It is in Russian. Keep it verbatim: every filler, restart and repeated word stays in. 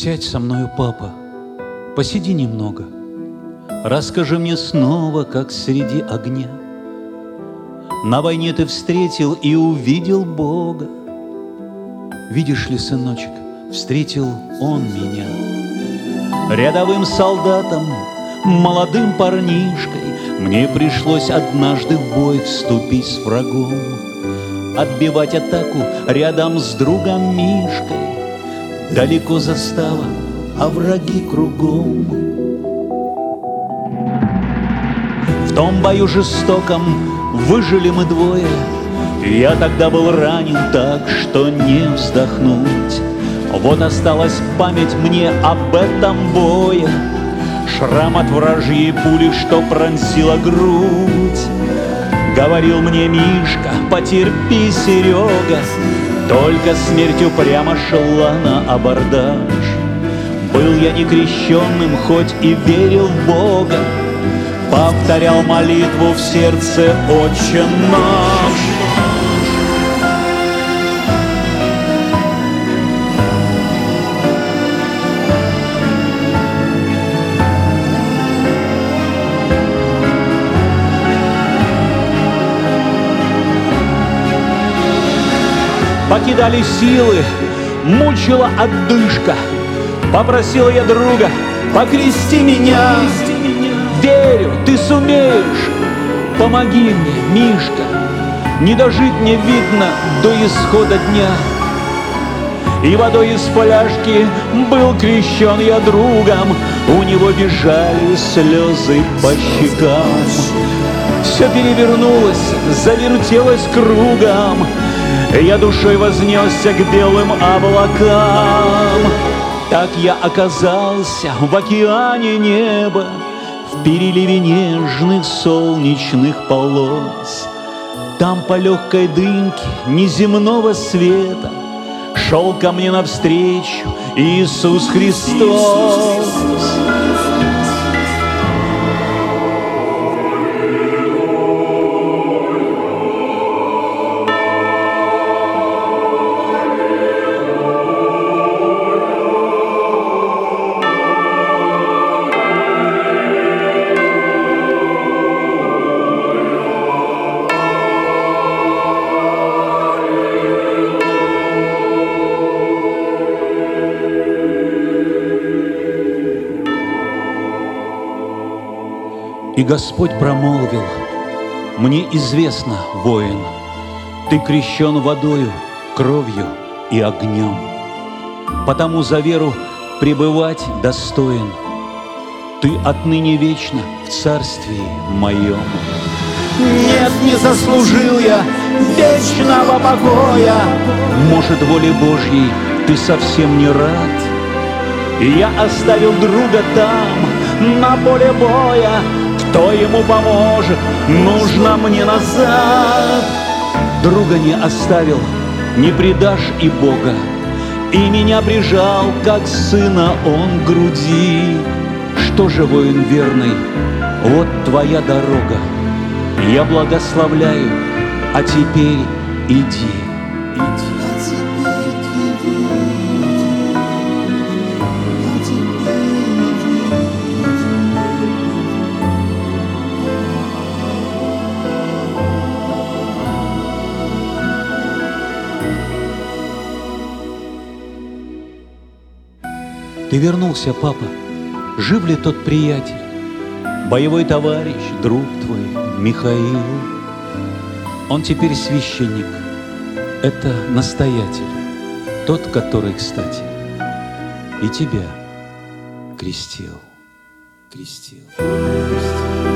Сядь со мною, папа, посиди немного. Расскажи мне снова, как среди огня на войне ты встретил и увидел Бога. Видишь ли, сыночек, встретил Он меня рядовым солдатом, молодым парнишкой. Мне пришлось однажды в бой вступить с врагом, отбивать атаку рядом с другом Мишкой. Далеко застава, а враги кругом. В том бою жестоком выжили мы двое. Я тогда был ранен так, что не вздохнуть. Вот осталась память мне об этом бое. Шрам от вражьей пули, что пронзила грудь. Говорил мне Мишка: потерпи, Серега, только смертью прямо шла на абордаж. Был я некрещенным, хоть и верил в Бога, повторял молитву в сердце: Отче наш. Покидали силы, мучила одышка. Попросил я друга: покрести меня. Верю, ты сумеешь, помоги мне, Мишка. Не дожить мне, видно, до исхода дня. И водой из фляжки был крещен я другом. У него бежали слезы по щекам. Все перевернулось, завертелось кругом. Я душой вознесся к белым облакам. Так я оказался в океане неба, в переливе нежных солнечных полос. Там по легкой дымке неземного света шел ко мне навстречу Иисус Христос. И Господь промолвил: мне известно, воин, ты крещен водою, кровью и огнем, потому за веру пребывать достоин. Ты отныне вечно в царствии моем. Нет, не заслужил я вечного покоя. Может, воле Божьей ты совсем не рад? И я оставил друга там, на поле боя. Кто ему поможет, нужно мне назад. Друга не оставил, не предашь и Бога, и меня прижал, как сына он к груди. Что же, воин верный, вот твоя дорога. Я благословляю, а теперь иди, иди. Ты вернулся, папа? Жив ли тот приятель, боевой товарищ, друг твой, Михаил? Он теперь священник, это настоятель, тот, который, кстати, и тебя крестил, крестил, крестил.